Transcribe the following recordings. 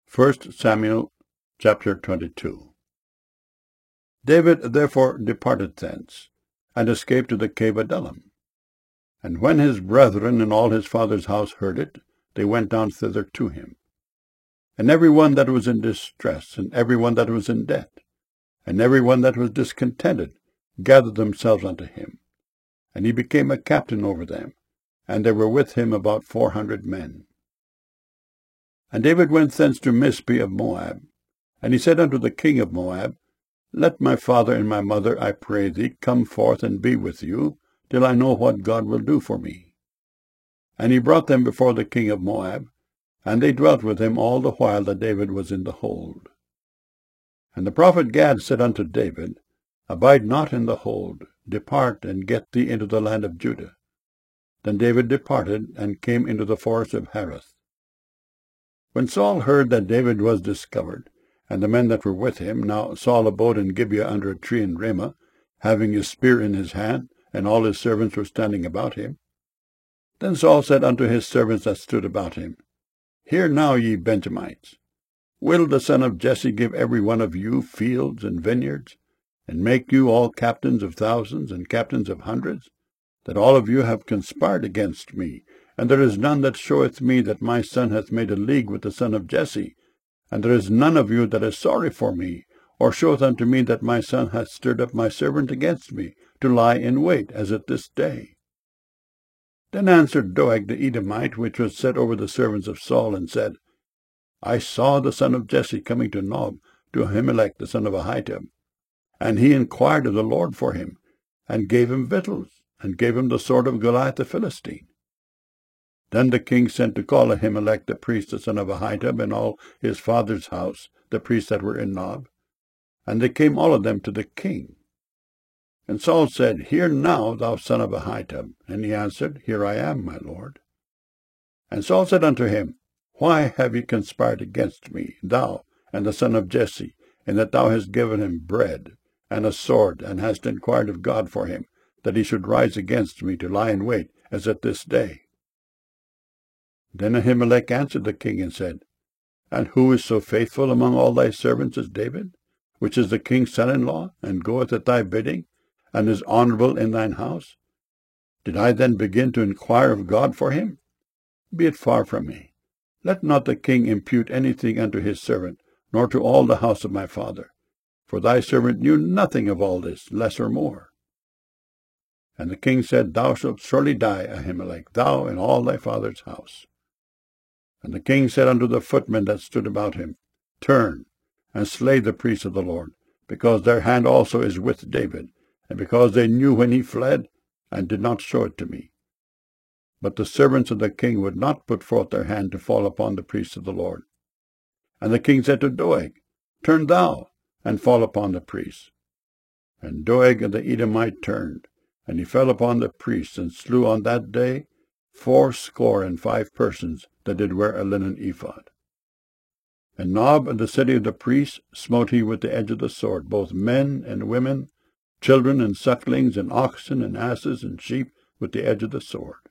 1 Samuel chapter 22. David therefore departed thence, and escaped to the cave Adullam. And when his brethren and all his father's house heard it, they went down thither to him. And every one that was in distress, and every one that was in debt, and every one that was discontented, gathered themselves unto him. And he became a captain over them, and there were with him about 400 men. And David went thence to Mizpeh of Moab. And he said unto the king of Moab, Let my father and my mother, I pray thee, come forth and be with you, till I know what God will do for me. And he brought them before the king of Moab, and they dwelt with him all the while that David was in the hold. And the prophet Gad said unto David, Abide not in the hold, depart and get thee into the land of Judah. Then David departed, and came into the forest of Hareth. When Saul heard that David was discovered, and the men that were with him, now Saul abode in Gibeah under a tree in Ramah, having his spear in his hand, and all his servants were standing about him. Then Saul said unto his servants that stood about him, Hear now, ye Benjamites, will the son of Jesse give every one of you fields and vineyards, and make you all captains of thousands and captains of hundreds, that all of you have conspired against me, and there is none that showeth me that my son hath made a league with the son of Jesse, and there is none of you that is sorry for me, or showeth unto me that my son hath stirred up my servant against me, to lie in wait, as at this day. Then answered Doeg the Edomite, which was set over the servants of Saul, and said, I saw the son of Jesse coming to Nob, to Ahimelech the son of Ahitub, and he inquired of the Lord for him, and gave him victuals, and gave him the sword of Goliath the Philistine. Then the king sent to call Ahimelech the priest, the son of Ahitub, and all his father's house, the priests that were in Nob. And they came all of them to the king. And Saul said, Hear now, thou son of Ahitub. And he answered, Here I am, my lord. And Saul said unto him, Why have ye conspired against me, thou and the son of Jesse, in that thou hast given him bread and a sword, and hast inquired of God for him, that he should rise against me to lie in wait, as at this day? Then Ahimelech answered the king, and said, And who is so faithful among all thy servants as David, which is the king's son-in-law, and goeth at thy bidding, and is honorable in thine house? Did I then begin to inquire of God for him? Be it far from me. Let not the king impute anything unto his servant, nor to all the house of my father. For thy servant knew nothing of all this, less or more. And the king said, Thou shalt surely die, Ahimelech, thou and all thy father's house. And the king said unto the footmen that stood about him, Turn, and slay the priests of the Lord, because their hand also is with David, and because they knew when he fled, and did not show it to me. But the servants of the king would not put forth their hand to fall upon the priests of the Lord. And the king said to Doeg, Turn thou, and fall upon the priests. And Doeg the Edomite turned, and he fell upon the priests, and slew on that day fourscore and 5 that did wear a linen ephod. And Nob and the city of the priests smote he with the edge of the sword, both men and women, children and sucklings, and oxen and asses and sheep, with the edge of the sword.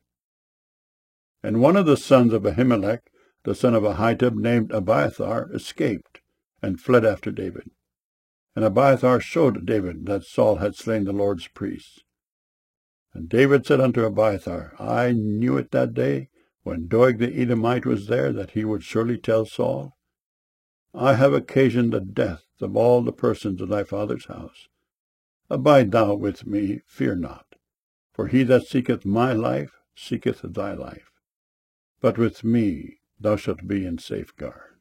And one of the sons of Ahimelech, the son of Ahitub, named Abiathar, escaped, and fled after David. And Abiathar showed David that Saul had slain the Lord's priests. And David said unto Abiathar, I knew it that day, when Doeg the Edomite was there, that he would surely tell Saul. I have occasioned the death of all the persons of thy father's house. Abide thou with me, fear not. For he that seeketh my life seeketh thy life. But with me thou shalt be in safeguard.